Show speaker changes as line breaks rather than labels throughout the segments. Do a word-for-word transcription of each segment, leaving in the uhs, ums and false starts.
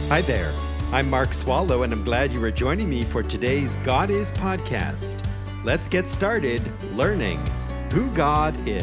Hi there. I'm Mark Swallow, and I'm glad you are joining me for today's God Is podcast. Let's get started learning who God is.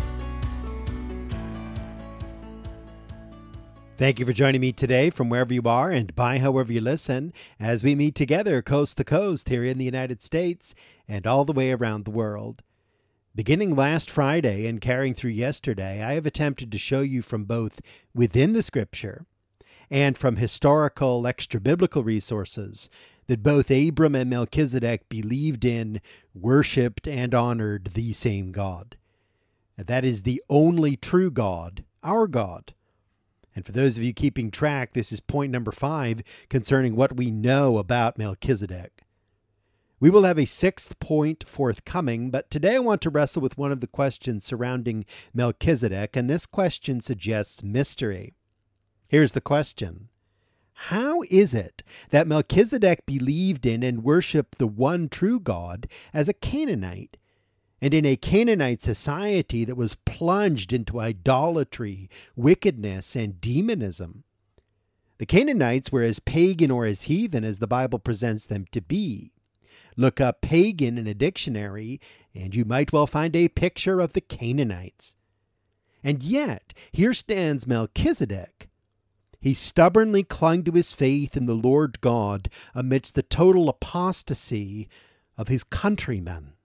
Thank you for joining me today from wherever you are and by however you listen as we meet together coast to coast here in the United States and all the way around the world. Beginning last Friday and carrying through yesterday, I have attempted to show you from both within the Scripture and from historical extra-biblical resources that both Abram and Melchizedek believed in, worshipped, and honored the same God. And that is the only true God, our God. And for those of you keeping track, this is point number five concerning what we know about Melchizedek. We will have a sixth point forthcoming, but today I want to wrestle with one of the questions surrounding Melchizedek, and this question suggests mystery. Here's the question. How is it that Melchizedek believed in and worshiped the one true God as a Canaanite, and in a Canaanite society that was plunged into idolatry, wickedness, and demonism? The Canaanites were as pagan or as heathen as the Bible presents them to be. Look up pagan in a dictionary, and you might well find a picture of the Canaanites. And yet, here stands Melchizedek. He stubbornly clung to his faith in the Lord God amidst the total apostasy of his countrymen.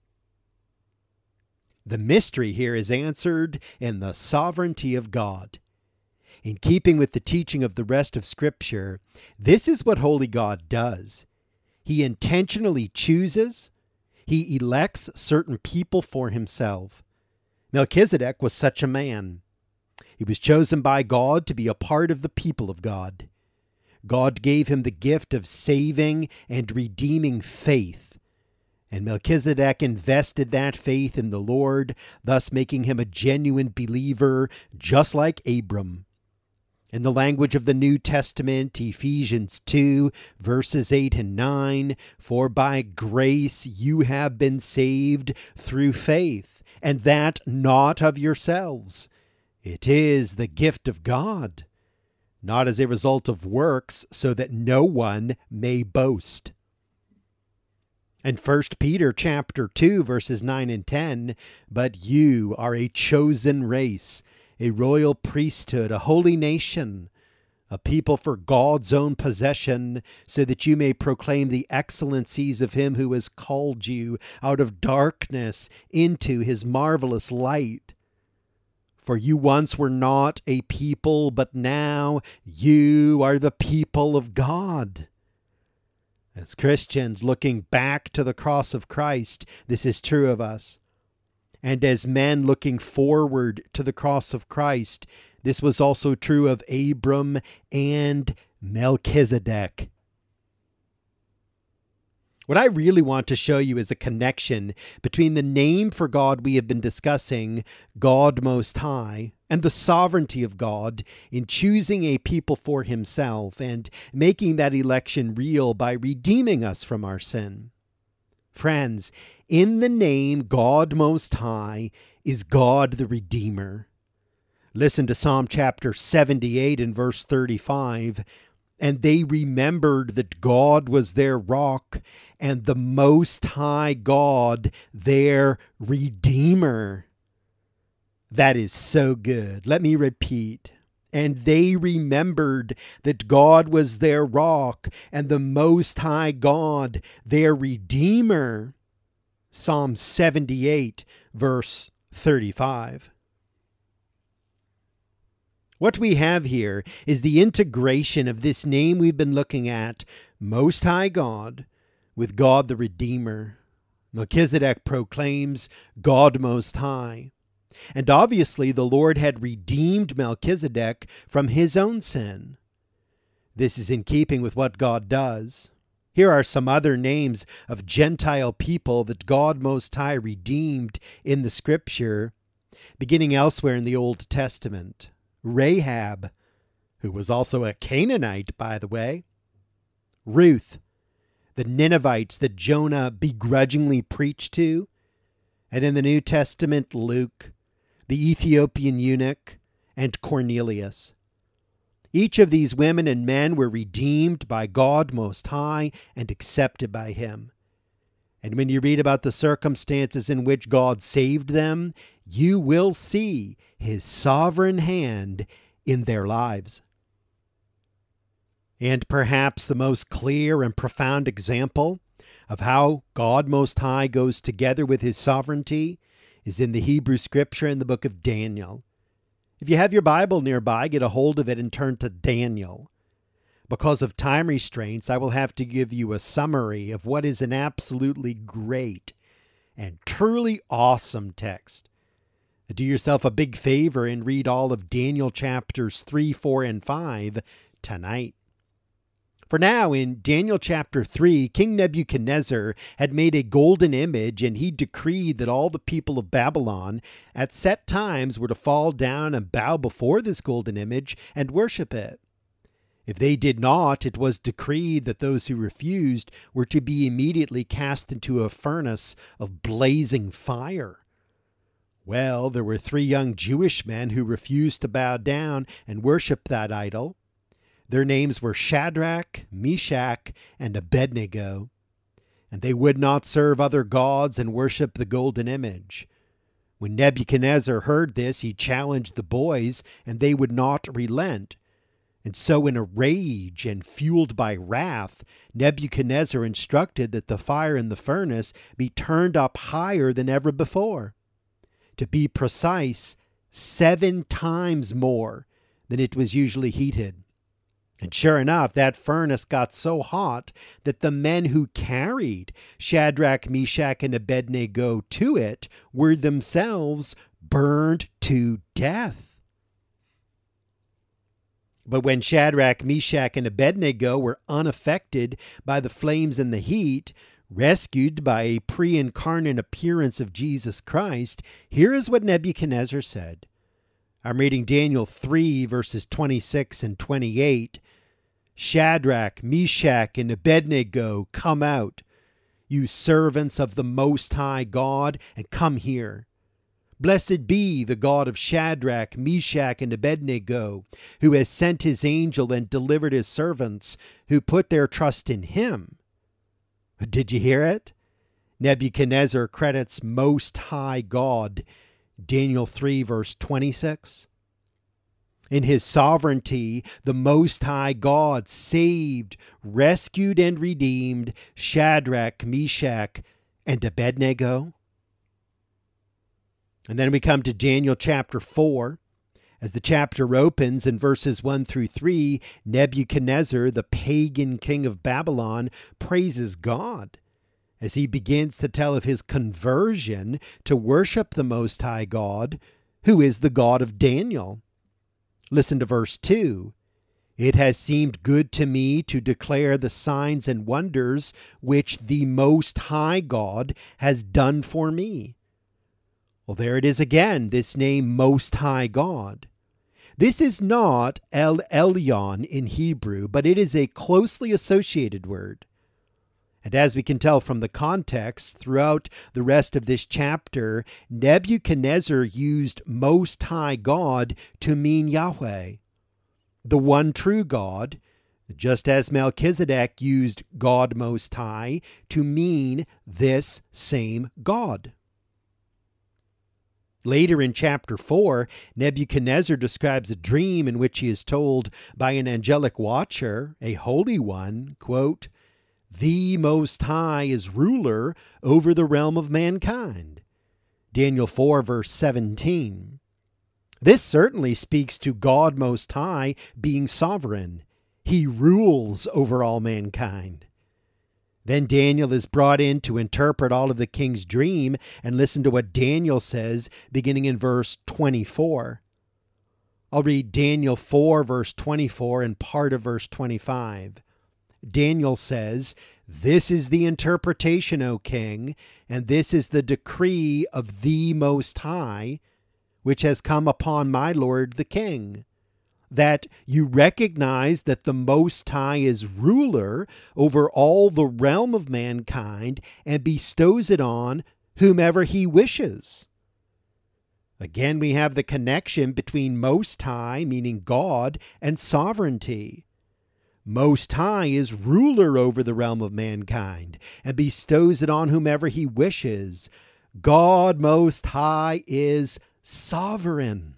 The mystery here is answered in the sovereignty of God. In keeping with the teaching of the rest of Scripture, this is what holy God does. He intentionally chooses, he elects certain people for himself. Melchizedek was such a man. He was chosen by God to be a part of the people of God. God gave him the gift of saving and redeeming faith. And Melchizedek invested that faith in the Lord, thus making him a genuine believer, just like Abram. In the language of the New Testament, Ephesians two, verses eight and nine, "For by grace you have been saved through faith, and that not of yourselves. It is the gift of God, not as a result of works, so that no one may boast." And First Peter chapter two, verses nine and ten, "But you are a chosen race, a royal priesthood, a holy nation, a people for God's own possession, so that you may proclaim the excellencies of him who has called you out of darkness into his marvelous light. For you once were not a people, but now you are the people of God." As Christians looking back to the cross of Christ, this is true of us. And as men looking forward to the cross of Christ, this was also true of Abram and Melchizedek. What I really want to show you is a connection between the name for God we have been discussing, God Most High, and the sovereignty of God in choosing a people for himself and making that election real by redeeming us from our sin. Friends, in the name God Most High is God the Redeemer. Listen to Psalm chapter seventy-eight and verse thirty-five. "And they remembered that God was their rock, and the Most High God their Redeemer." That is so good. Let me repeat. "And they remembered that God was their rock, and the Most High God their Redeemer." Psalm seventy-eight, verse thirty-five. What we have here is the integration of this name we've been looking at, Most High God, with God the Redeemer. Melchizedek proclaims God Most High. And obviously the Lord had redeemed Melchizedek from his own sin. This is in keeping with what God does. Here are some other names of Gentile people that God Most High redeemed in the Scripture, beginning elsewhere in the Old Testament. Rahab, who was also a Canaanite, by the way. Ruth, the Ninevites that Jonah begrudgingly preached to. And in the New Testament, Luke, the Ethiopian eunuch, and Cornelius. Each of these women and men were redeemed by God Most High and accepted by Him. And when you read about the circumstances in which God saved them, you will see His sovereign hand in their lives. And perhaps the most clear and profound example of how God Most High goes together with His sovereignty is in the Hebrew Scripture in the book of Daniel. If you have your Bible nearby, get a hold of it and turn to Daniel. Because of time restraints, I will have to give you a summary of what is an absolutely great and truly awesome text. Do yourself a big favor and read all of Daniel chapters three, four, and five tonight. For now, in Daniel chapter three, King Nebuchadnezzar had made a golden image, and he decreed that all the people of Babylon at set times were to fall down and bow before this golden image and worship it. If they did not, it was decreed that those who refused were to be immediately cast into a furnace of blazing fire. Well, there were three young Jewish men who refused to bow down and worship that idol. Their names were Shadrach, Meshach, and Abednego, and they would not serve other gods and worship the golden image. When Nebuchadnezzar heard this, he challenged the boys, and they would not relent. And so in a rage and fueled by wrath, Nebuchadnezzar instructed that the fire in the furnace be turned up higher than ever before. To be precise, seven times more than it was usually heated. And sure enough, that furnace got so hot that the men who carried Shadrach, Meshach, and Abednego to it were themselves burned to death. But when Shadrach, Meshach, and Abednego were unaffected by the flames and the heat, rescued by a pre-incarnate appearance of Jesus Christ, here is what Nebuchadnezzar said. I'm reading Daniel three, verses twenty-six and twenty-eight. Shadrach, Meshach, and Abednego, come out, you servants of the Most High God, and come here. Blessed be the God of Shadrach, Meshach, and Abednego, who has sent his angel and delivered his servants, who put their trust in him. Did you hear it? Nebuchadnezzar credits Most High God, Daniel three, verse twenty-six. In his sovereignty, the Most High God saved, rescued, and redeemed Shadrach, Meshach, and Abednego. And then we come to Daniel chapter four. As the chapter opens in verses one through three, Nebuchadnezzar, the pagan king of Babylon, praises God as he begins to tell of his conversion to worship the Most High God, who is the God of Daniel. Listen to verse two. It has seemed good to me to declare the signs and wonders which the Most High God has done for me. Well, there it is again, this name Most High God. This is not El Elyon in Hebrew, but it is a closely associated word. And as we can tell from the context, throughout the rest of this chapter, Nebuchadnezzar used Most High God to mean Yahweh, the one true God, just as Melchizedek used God Most High to mean this same God. Later in chapter four, Nebuchadnezzar describes a dream in which he is told by an angelic watcher, a holy one, quote, "The Most High is ruler over the realm of mankind." Daniel four, verse seventeen. This certainly speaks to God Most High being sovereign. He rules over all mankind. Then Daniel is brought in to interpret all of the king's dream, and listen to what Daniel says beginning in verse twenty-four. I'll read Daniel four, verse twenty-four, and part of verse twenty-five. Daniel says, "This is the interpretation, O king, and this is the decree of the Most High, which has come upon my lord the king, that you recognize that the Most High is ruler over all the realm of mankind and bestows it on whomever he wishes." Again, we have the connection between Most High, meaning God, and sovereignty. Most High is ruler over the realm of mankind and bestows it on whomever he wishes. God Most High is sovereign.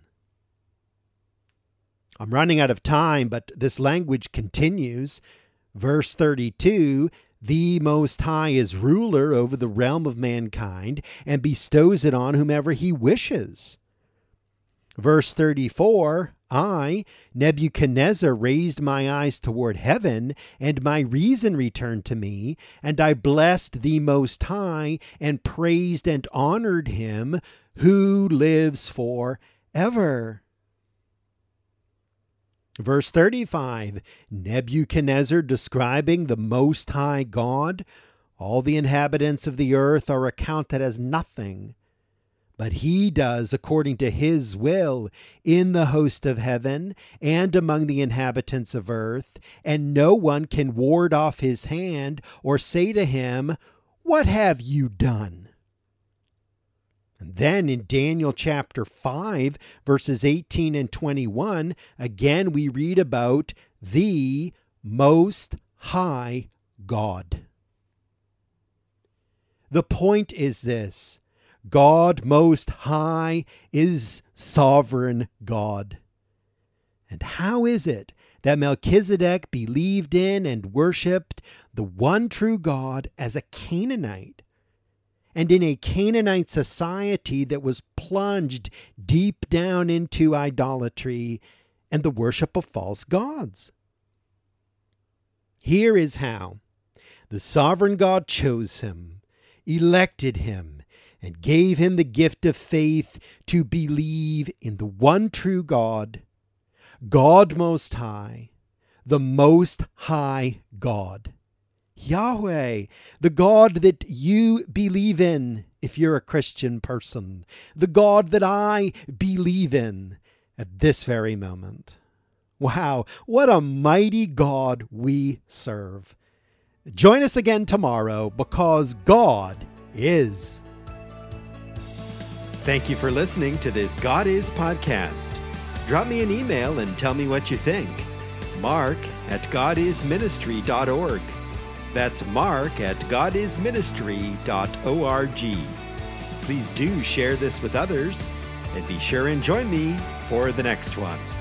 I'm running out of time, but this language continues. Verse thirty-two, the Most High is ruler over the realm of mankind and bestows it on whomever he wishes. Verse thirty-four, I, Nebuchadnezzar, raised my eyes toward heaven, and my reason returned to me, and I blessed the Most High, and praised and honored him who lives forever. Verse thirty-five, Nebuchadnezzar describing the Most High God, all the inhabitants of the earth are accounted as nothing, but he does according to his will in the host of heaven and among the inhabitants of earth, and no one can ward off his hand or say to him, what have you done? And then in Daniel chapter five, verses eighteen and twenty-one, again we read about the Most High God. The point is this: God Most High is sovereign God. And how is it that Melchizedek believed in and worshipped the one true God as a Canaanite? And in a Canaanite society that was plunged deep down into idolatry and the worship of false gods. Here is how. The sovereign God chose him, elected him, and gave him the gift of faith to believe in the one true God, God Most High, the Most High God. Yahweh, the God that you believe in if you're a Christian person, the God that I believe in at this very moment. Wow, what a mighty God we serve. Join us again tomorrow, because God is. Thank you for listening to this God Is podcast. Drop me an email and tell me what you think. Mark at god is ministry dot org. That's Mark at god is ministry dot org. Please do share this with others, and be sure and join me for the next one.